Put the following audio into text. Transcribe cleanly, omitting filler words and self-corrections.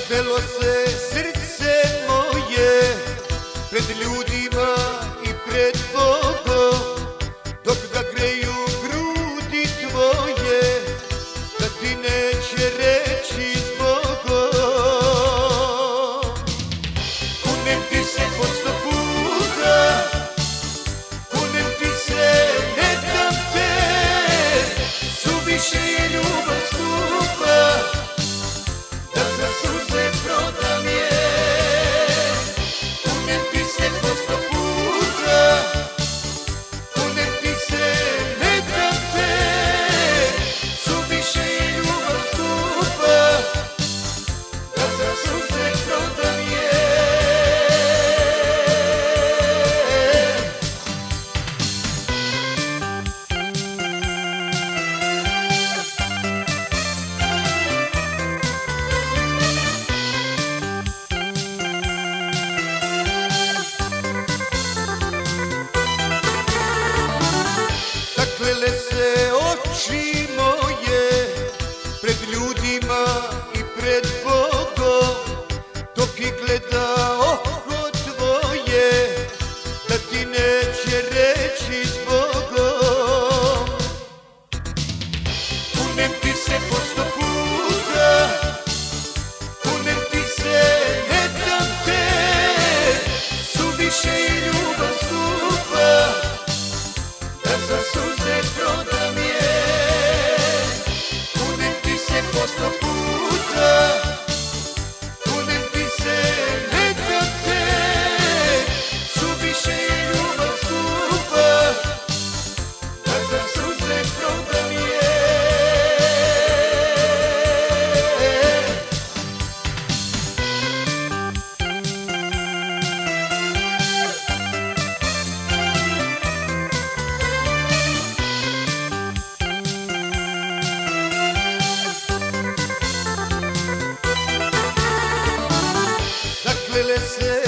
Zaklelo se srce moje pred ljudima i pred Bogom, dok ga greju grudi tvoje, da ti neće reći zbogom. Kunem ti se po 100 puta, kunem ti se, ne dam te, suviše je ljubav skupa, da za suze prodam je. Kunem ti se po 100 puta, kunem ti se, ne dam te, suviše je ljubav skupa, da za suze prodam je. Zaklele se oči moje pred ljudima i pred Bogom, dok ih gleda oko tvoje, da ti neće reći zbogom. Kunem ti se po 100 puta, kunem ti se, ne dam te, suviše je ljubav skupa, da za suze prodam je. Kunem ti se po 100 puta, kunem ti se, ne dam te, suviše je ljubav skupa, da za suze prodam je. Zaklele se